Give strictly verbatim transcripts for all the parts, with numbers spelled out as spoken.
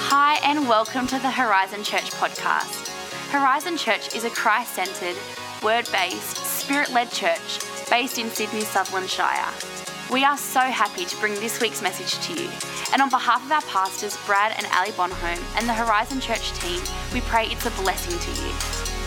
Hi and welcome to the Horizon Church podcast. Horizon Church is a Christ-centred, word-based, spirit-led church based in Sydney, Sutherland Shire. We are so happy to bring this week's message to you. And on behalf of our pastors, Brad and Ali Bonholm, and the Horizon Church team, we pray it's a blessing to you.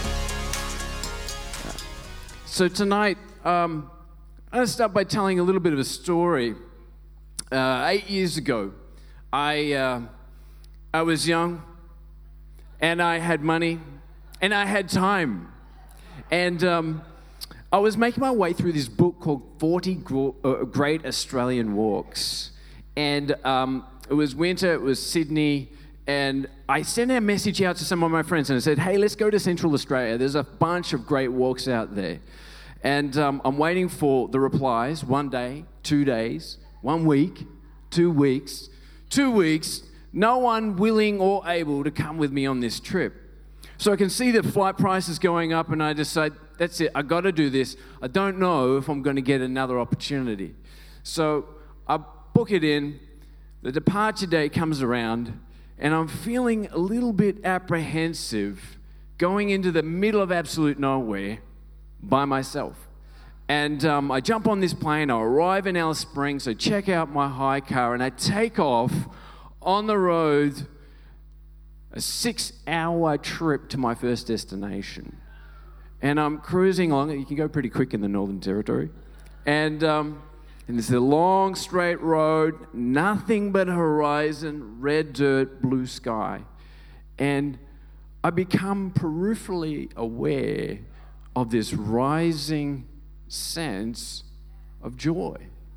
So tonight, um, I'm going to start by telling a little bit of a story. Uh, eight years ago, I uh, I was young, and I had money, and I had time, and um, I was making my way through this book called forty Great Australian Walks, and um, it was winter, it was Sydney, and I sent a message out to some of my friends, and I said, hey, let's go to Central Australia. There's a bunch of great walks out there. And um, I'm waiting for the replies, one day, two days, one week, two weeks, two weeks, no one willing or able to come with me on this trip. So I can see the flight prices going up, and I decide, that's it, I got to do this. I don't know if I'm going to get another opportunity. So I book it in, the departure date comes around, and I'm feeling a little bit apprehensive going into the middle of absolute nowhere by myself. And um, I jump on this plane, I arrive in Alice Springs, I check out my hire car, and I take off on the road, a six-hour trip to my first destination. And I'm cruising along, you can go pretty quick in the Northern Territory. And, um, and it's a long, straight road, nothing but horizon, red dirt, blue sky. And I become peripherally aware of this rising sense of joy.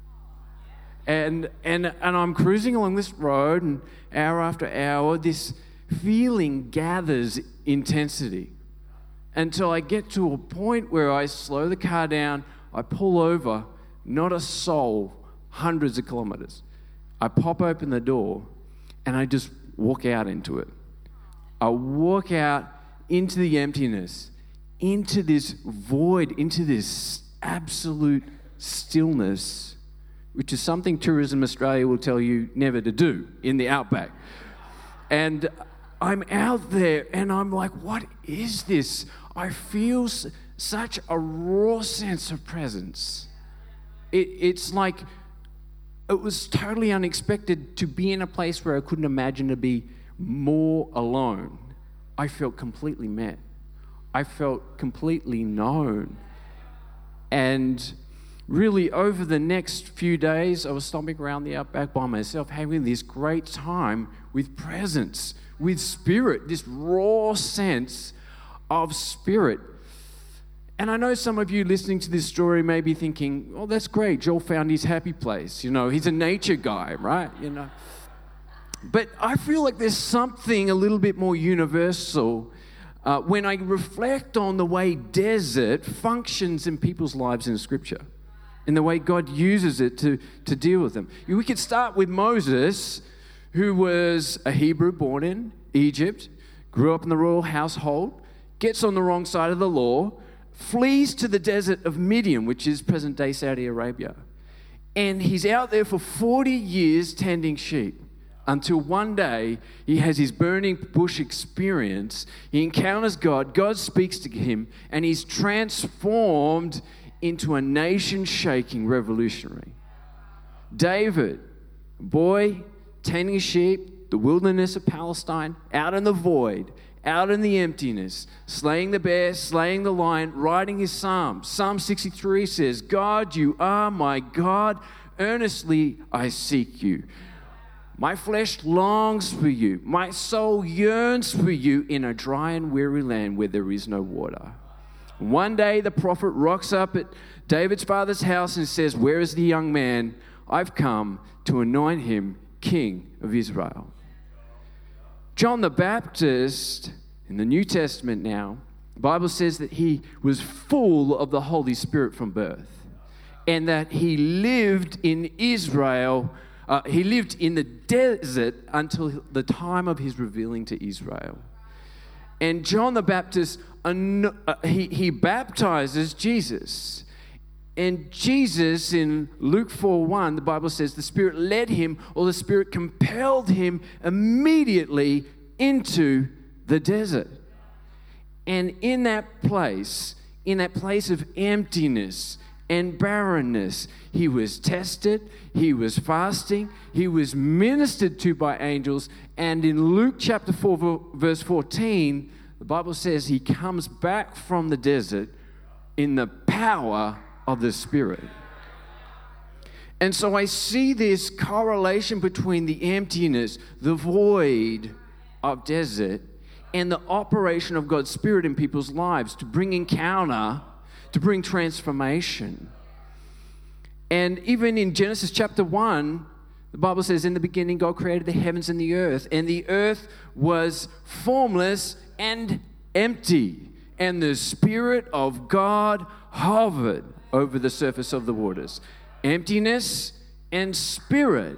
And and and I'm cruising along this road, and hour after hour, this feeling gathers intensity until I get to a point where I slow the car down, I pull over, not a soul, hundreds of kilometers. I pop open the door, and I just walk out into it. I walk out into the emptiness, into this void, into this absolute stillness, which is something Tourism Australia will tell you never to do in the outback. And I'm out there, and I'm like, what is this? I feel s- such a raw sense of presence. It, it's like, it was totally unexpected to be in a place where I couldn't imagine to be more alone. I felt completely met. I felt completely known. And really, over the next few days, I was stomping around the outback by myself, having this great time with presence, with spirit, this raw sense of spirit. And I know some of you listening to this story may be thinking, oh, that's great, Joel found his happy place. You know, he's a nature guy, right? You know. But I feel like there's something a little bit more universal Uh, when I reflect on the way desert functions in people's lives in Scripture, and the way God uses it to, to deal with them. We could start with Moses, who was a Hebrew born in Egypt, grew up in the royal household, gets on the wrong side of the law, flees to the desert of Midian, which is present-day Saudi Arabia. And he's out there for forty years tending sheep, until one day he has his burning bush experience. He encounters God, God speaks to him, and he's transformed into a nation-shaking revolutionary. David, boy, tending sheep, the wilderness of Palestine, out in the void, out in the emptiness, slaying the bear, slaying the lion, writing his psalms. Psalm sixty-three says, God, you are my God, earnestly I seek you. My flesh longs for you. My soul yearns for you in a dry and weary land where there is no water. One day the prophet rocks up at David's father's house and says, where is the young man? I've come to anoint him king of Israel. John the Baptist, in the New Testament now, the Bible says that he was full of the Holy Spirit from birth, and that he lived in Israel Uh, he lived in the desert until the time of his revealing to Israel. And John the Baptist, uh, he, he baptizes Jesus. And Jesus, in Luke four one, the Bible says the Spirit led him, or the Spirit compelled him immediately into the desert. And in that place, in that place of emptiness and barrenness, he was tested, he was fasting, he was ministered to by angels. And in Luke chapter four, verse fourteen, the Bible says he comes back from the desert in the power of the Spirit. And so I see this correlation between the emptiness, the void of desert, and the operation of God's Spirit in people's lives to bring encounter, to bring transformation. And even in Genesis chapter one, the Bible says, in the beginning God created the heavens and the earth, and the earth was formless and empty, and the Spirit of God hovered over the surface of the waters. Emptiness and spirit.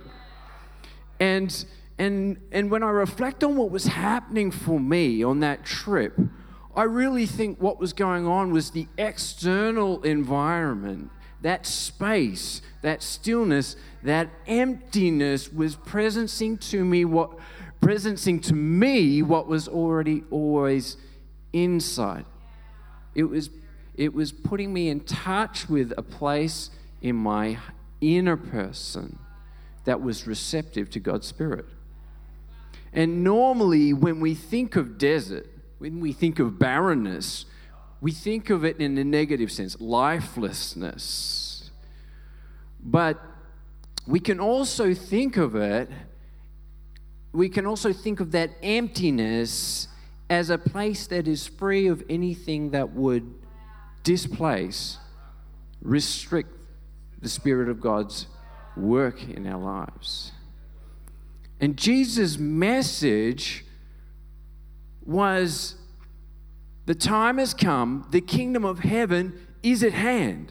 And and and when I reflect on what was happening for me on that trip, I really think what was going on was the external environment, that space, that stillness, that emptiness was presencing to me what presencing to me what was already always inside. It was It was putting me in touch with a place in my inner person that was receptive to God's Spirit. And normally when we think of desert, when we think of barrenness, we think of it in a negative sense, lifelessness. But we can also think of it, we can also think of that emptiness as a place that is free of anything that would displace, restrict the Spirit of God's work in our lives. And Jesus' message was, the time has come, the kingdom of heaven is at hand.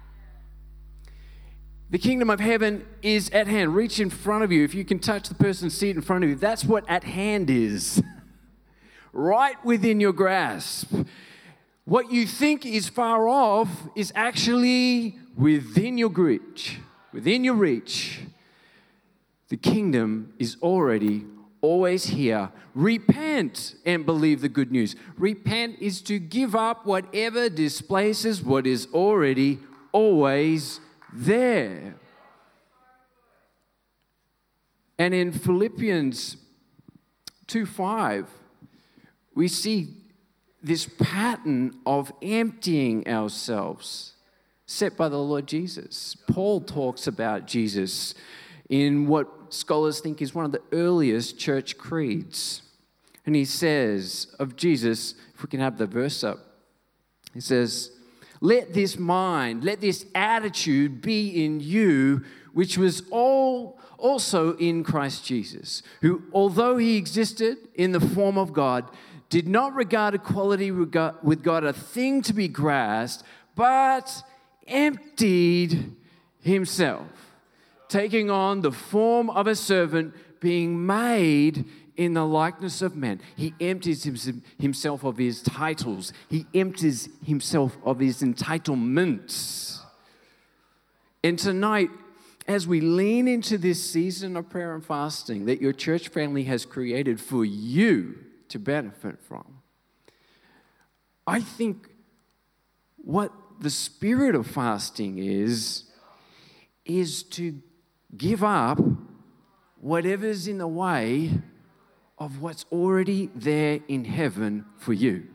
The kingdom of heaven is at hand. Reach in front of you. If you can touch the person's seat in front of you, that's what at hand is. Right within your grasp. What you think is far off is actually within your reach. Within your reach. The kingdom is already always here. Repent and believe the good news. Repent is to give up whatever displaces what is already always there. And in Philippians two five, we see this pattern of emptying ourselves set by the Lord Jesus. Paul talks about Jesus in what scholars think is one of the earliest church creeds. And he says of Jesus, if we can have the verse up, he says, let this mind, let this attitude be in you, which was all also in Christ Jesus, who, although he existed in the form of God, did not regard equality with God a thing to be grasped, but emptied himself, taking on the form of a servant, being made in the likeness of man. He empties himself of his titles. He empties himself of his entitlements. And tonight, as we lean into this season of prayer and fasting that your church family has created for you to benefit from, I think what the spirit of fasting is, is to give up whatever's in the way of what's already there in heaven for you.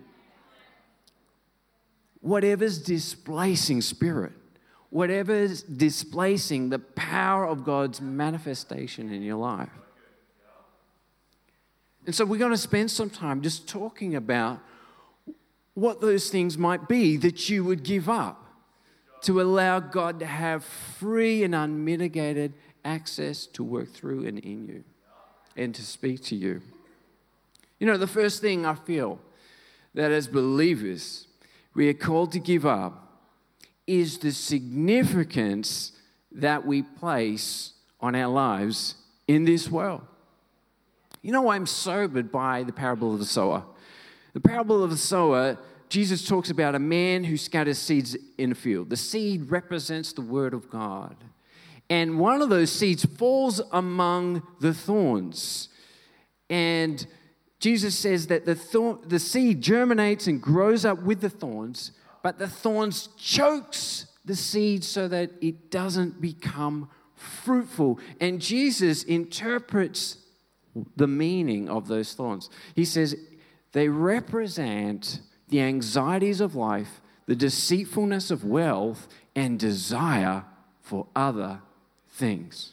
Whatever's displacing spirit, whatever's displacing the power of God's manifestation in your life. And so we're going to spend some time just talking about what those things might be that you would give up to allow God to have free and unmitigated access to work through and in you and to speak to you. You know, the first thing I feel that as believers we are called to give up is the significance that we place on our lives in this world. You know, I'm sobered by the parable of the sower. The parable of the sower Jesus talks about a man who scatters seeds in a field. The seed represents the word of God. And one of those seeds falls among the thorns. And Jesus says that the, thorn, the seed germinates and grows up with the thorns, but the thorns chokes the seed so that it doesn't become fruitful. And Jesus interprets the meaning of those thorns. He says they represent the anxieties of life, the deceitfulness of wealth, and desire for other things.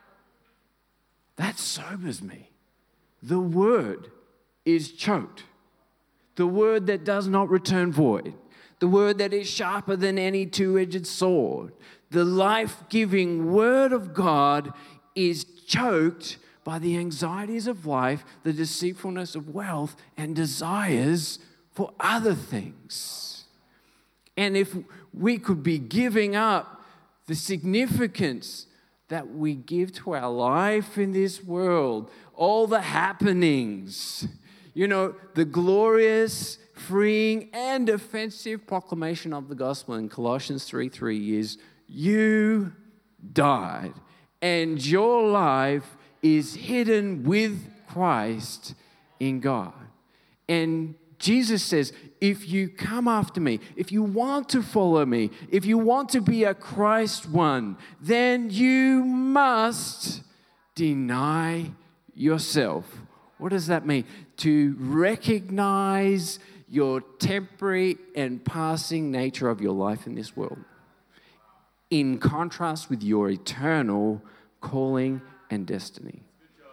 That sobers me. The word is choked. The word that does not return void. The word that is sharper than any two-edged sword. The life-giving word of God is choked by the anxieties of life, the deceitfulness of wealth, and desires for other things. And if we could be giving up the significance that we give to our life in this world, all the happenings, you know, the glorious, freeing, and offensive proclamation of the gospel in Colossians three three is, you died, and your life is hidden with Christ in God. And Jesus says, if you come after me, if you want to follow me, if you want to be a Christ one, then you must deny yourself. What does that mean? To recognize your temporary and passing nature of your life in this world, in contrast with your eternal calling and destiny.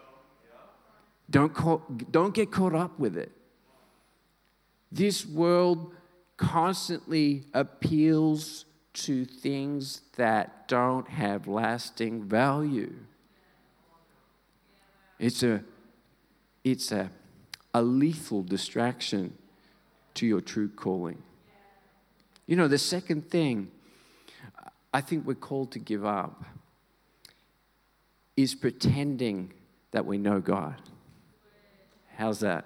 Don't, call, don't get caught up with it. This world constantly appeals to things that don't have lasting value. It's a, it's a, a lethal distraction to your true calling. You know, the second thing I think we're called to give up is pretending that we know God. How's that?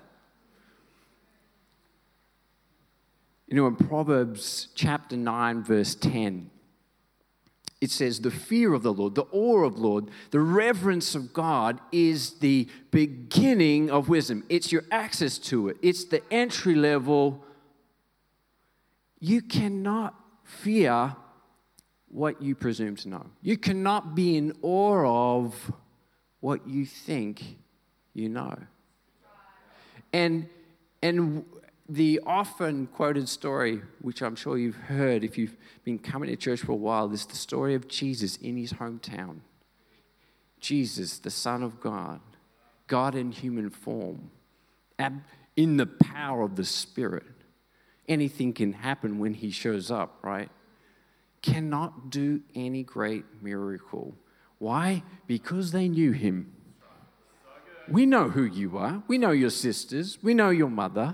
You know, in Proverbs chapter nine, verse ten, it says, the fear of the Lord, the awe of the Lord, the reverence of God is the beginning of wisdom. It's your access to it. It's the entry level. You cannot fear what you presume to know. You cannot be in awe of what you think you know. And, and the often quoted story, which I'm sure you've heard if you've been coming to church for a while, is the story of Jesus in his hometown. Jesus, the Son of God, God in human form, in the power of the Spirit. Anything can happen when he shows up, right? Cannot do any great miracle. Why? Because they knew him. We know who you are. We know your sisters. We know your mother.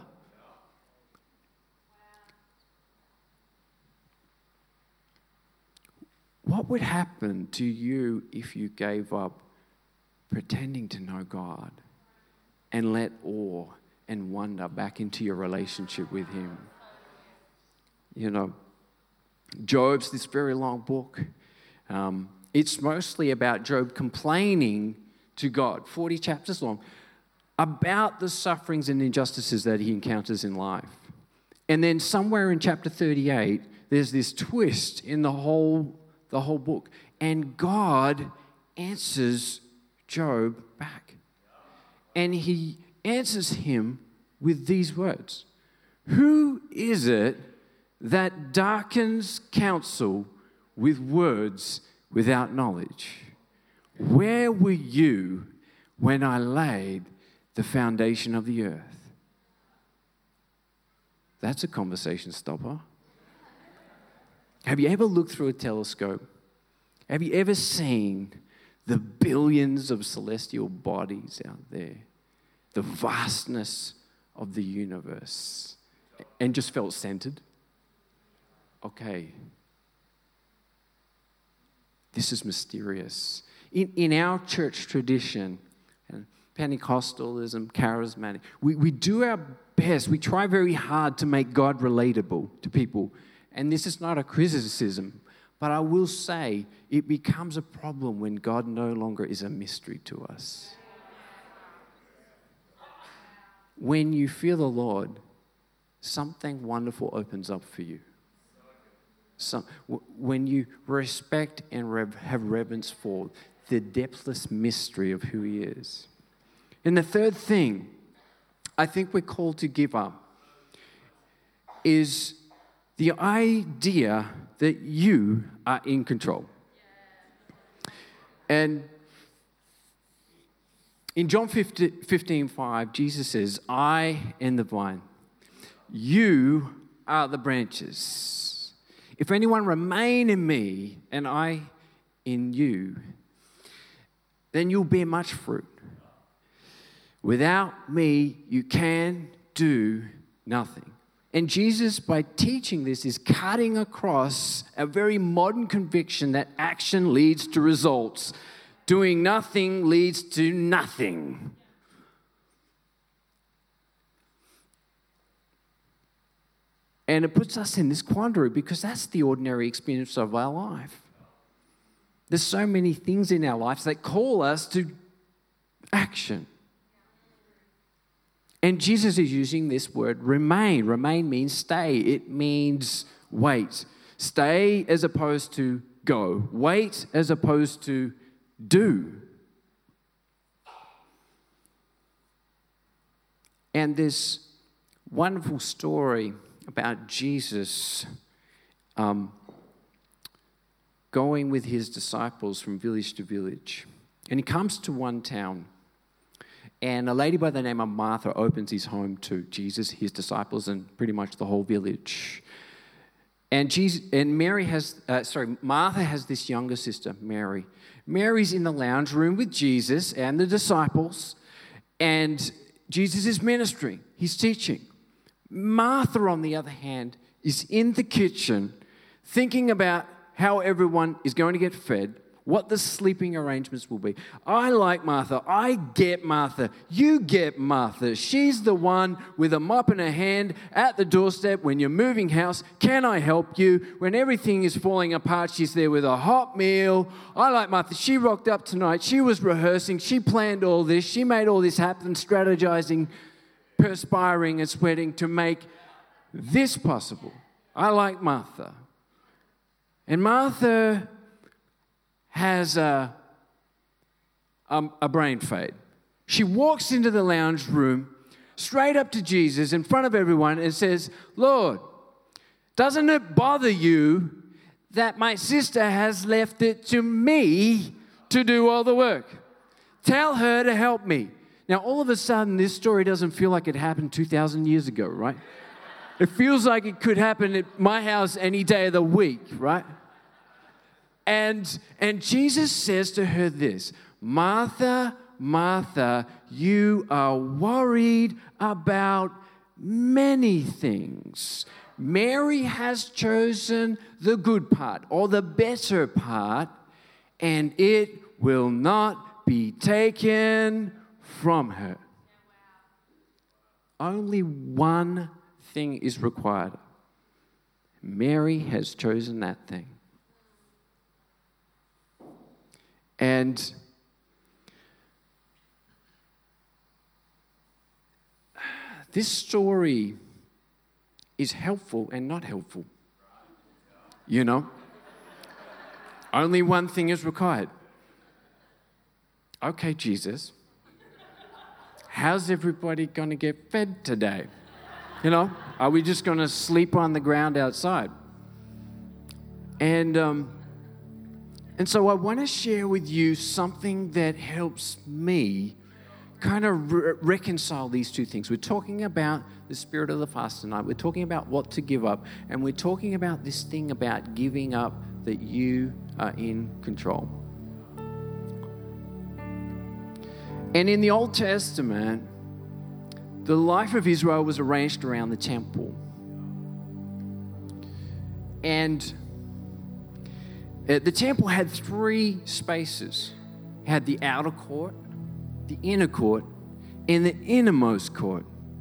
What would happen to you if you gave up pretending to know God and let awe and wonder back into your relationship with him? You know, Job's this very long book. Um, it's mostly about Job complaining to God, forty chapters long, about the sufferings and injustices that he encounters in life. And then somewhere in chapter thirty-eight, there's this twist in the whole, the whole book. And God answers Job back. And he answers him with these words. Who is it that darkens counsel with words without knowledge? Where were you when I laid the foundation of the earth? That's a conversation stopper. Have you ever looked through a telescope? Have you ever seen the billions of celestial bodies out there? The vastness of the universe? And just felt centered? Okay. This is mysterious. In, in our church tradition, Pentecostalism, charismatic. We, we do our best. We try very hard to make God relatable to people. And this is not a criticism, but I will say it becomes a problem when God no longer is a mystery to us. When you fear the Lord, something wonderful opens up for you. Some, w- when you respect and rev- have reverence for the depthless mystery of who He is. And the third thing I think we're called to give up is the idea that you are in control. And in John fifteen five, Jesus says, I am the vine, you are the branches. If anyone remain in me and I in you, then you'll bear much fruit. Without me, you can do nothing. And Jesus, by teaching this, is cutting across a very modern conviction that action leads to results. Doing nothing leads to nothing. And it puts us in this quandary because that's the ordinary experience of our life. There's so many things in our lives that call us to action. And Jesus is using this word remain. Remain means stay. It means wait. Stay as opposed to go. Wait as opposed to do. And this wonderful story about Jesus um, going with his disciples from village to village. And he comes to one town. And a lady by the name of Martha opens his home to Jesus, his disciples, and pretty much the whole village. And Jesus, and Mary has, uh, sorry, Martha has this younger sister, Mary. Mary's in the lounge room with Jesus and the disciples, and Jesus is ministering. He's teaching. Martha, on the other hand, is in the kitchen thinking about how everyone is going to get fed, what the sleeping arrangements will be. I like Martha. I get Martha. You get Martha. She's the one with a mop in her hand at the doorstep when you're moving house. Can I help you? When everything is falling apart, she's there with a hot meal. I like Martha. She rocked up tonight. She was rehearsing. She planned all this. She made all this happen, strategizing, perspiring and sweating to make this possible. I like Martha. And Martha has a, um, a brain fade. She walks into the lounge room straight up to Jesus in front of everyone and says, Lord, doesn't it bother you that my sister has left it to me to do all the work? Tell her to help me. Now, all of a sudden, this story doesn't feel like it happened two thousand years ago, right? It feels like it could happen at my house any day of the week, right? And, and Jesus says to her this, Martha, Martha, you are worried about many things. Mary has chosen the good part or the better part, and it will not be taken from her. Only one thing is required. Mary has chosen that thing. And this story is helpful and not helpful. You know? Only one thing is required. Okay, Jesus, how's everybody going to get fed today? You know, are we just going to sleep on the ground outside? And um, and so I want to share with you something that helps me kind of re- reconcile these two things. We're talking about the spirit of the fast tonight. We're talking about what to give up. And we're talking about this thing about giving up that you are in control. And in the Old Testament, the life of Israel was arranged around the temple. And the temple had three spaces. It had the outer court, the inner court and the innermost court.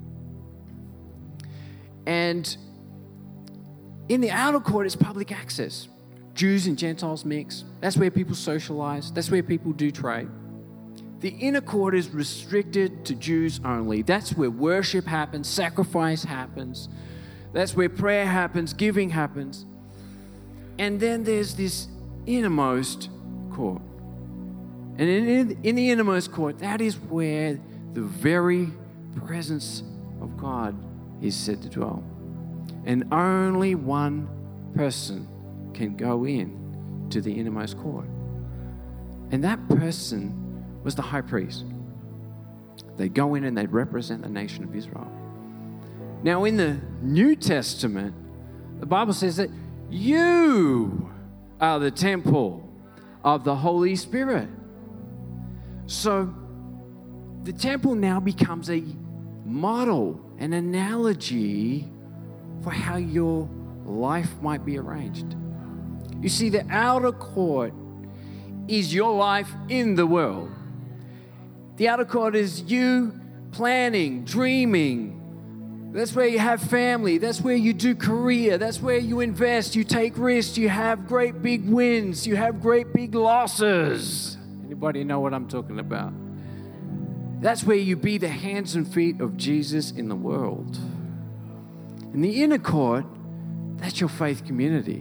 And in the outer court, it's public access. Jews and Gentiles mix. That's where people socialize. That's where people do trade. The inner court is restricted to Jews only. That's where worship happens, sacrifice happens. That's where prayer happens, giving happens. And then there's this innermost court. And in, in the innermost court, that is where the very presence of God is said to dwell. And only one person can go in to the innermost court. And that person was the high priest. They go in and they represent the nation of Israel. Now in the New Testament, the Bible says that you are the temple of the Holy Spirit. So the temple now becomes a model, an analogy for how your life might be arranged. You see, the outer court is your life in the world. The outer court is you planning, dreaming. That's where you have family. That's where you do career. That's where you invest. You take risks. You have great big wins. You have great big losses. Anybody know what I'm talking about? That's where you be the hands and feet of Jesus in the world. In the inner court, that's your faith community.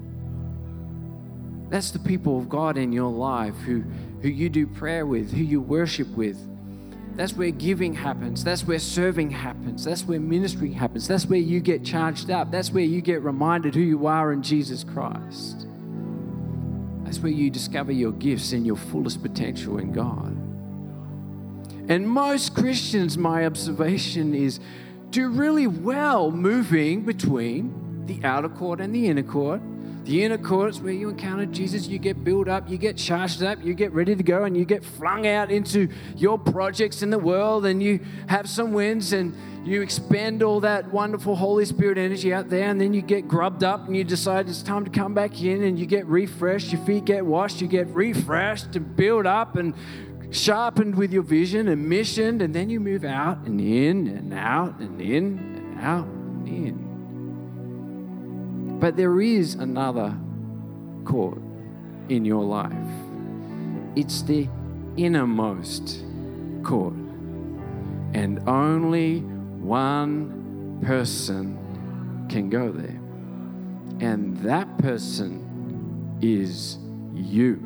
That's the people of God in your life who, who you do prayer with, who you worship with. That's where giving happens. That's where serving happens. That's where ministry happens. That's where you get charged up. That's where you get reminded who you are in Jesus Christ. That's where you discover your gifts and your fullest potential in God. And most Christians, my observation is, do really well moving between the outer court and the inner court. The inner court is where you encounter Jesus, you get built up, you get charged up, you get ready to go, and you get flung out into your projects in the world, and you have some wins, and you expend all that wonderful Holy Spirit energy out there, and then you get grubbed up, and you decide it's time to come back in, and you get refreshed, your feet get washed, you get refreshed and built up and sharpened with your vision and mission, and then you move out and in and out and in and out and in. But there is another court in your life. It's the innermost court. And only one person can go there. And that person is you.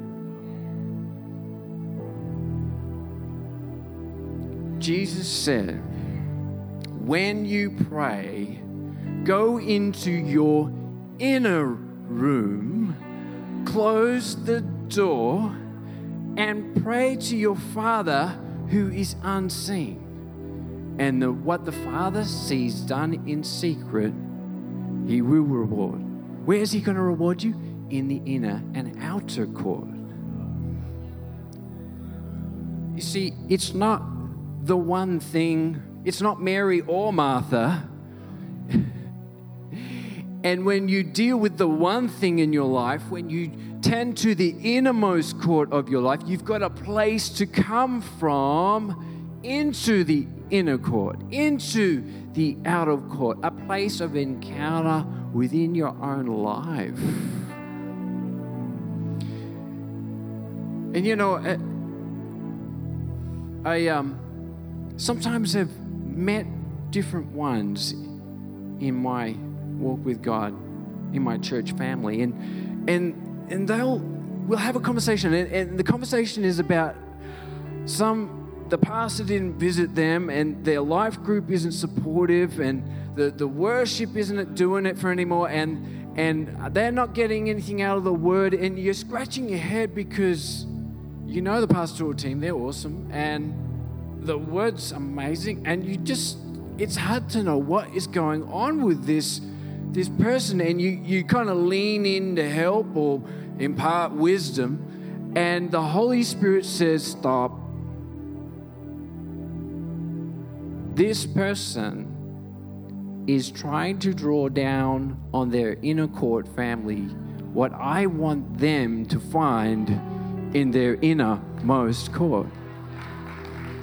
Jesus said, when you pray, go into your inner room, close the door, and pray to your Father who is unseen. And the, what the Father sees done in secret, He will reward. Where is He going to reward you? In the inner and outer court. You see, it's not the one thing, it's not Mary or Martha. And when you deal with the one thing in your life, when you tend to the innermost court of your life, you've got a place to come from into the inner court, into the outer court, a place of encounter within your own life. And you know, I, I um, sometimes have met different ones in my walk with God, in my church family, and and and they'll we'll have a conversation, and, and the conversation is about some the pastor didn't visit them, and their life group isn't supportive, and the, the worship isn't doing it for anymore, and and they're not getting anything out of the word, and you're scratching your head because you know the pastoral team, they're awesome, and the word's amazing, and you just it's hard to know what is going on with this this person, and you, you kind of lean in to help or impart wisdom, and the Holy Spirit says, stop. This person is trying to draw down on their inner court family what I want them to find in their innermost court.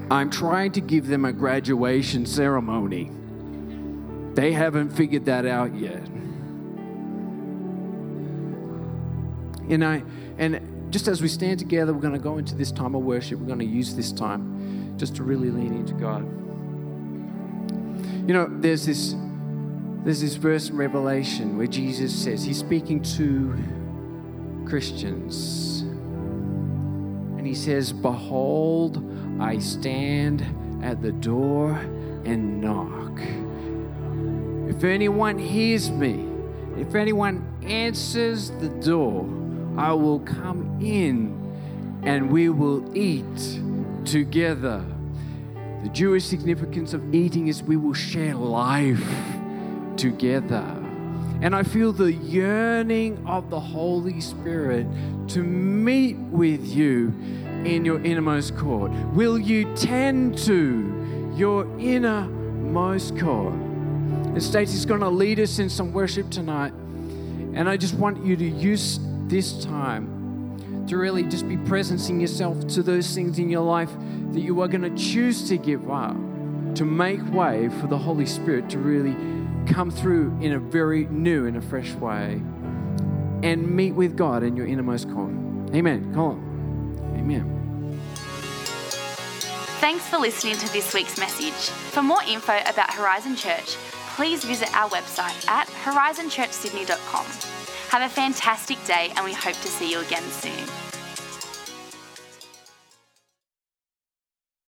I'm trying to give them a graduation ceremony. They haven't figured that out yet. You know, and just as we stand together, we're going to go into this time of worship. We're going to use this time just to really lean into God. You know, there's this there's this verse in Revelation where Jesus says, he's speaking to Christians. And he says, "Behold, I stand at the door and knock. If anyone hears me, if anyone answers the door, I will come in and we will eat together." The Jewish significance of eating is we will share life together. And I feel the yearning of the Holy Spirit to meet with you in your innermost court. Will you tend to your innermost court? And Stacey's going to lead us in some worship tonight. And I just want you to use this time to really just be presencing yourself to those things in your life that you are going to choose to give up, to make way for the Holy Spirit to really come through in a very new and a fresh way and meet with God in your innermost court. Amen. Come on. Amen. Thanks for listening to this week's message. For more info about Horizon Church, please visit our website at horizon church sydney dot com. Have a fantastic day, and we hope to see you again soon.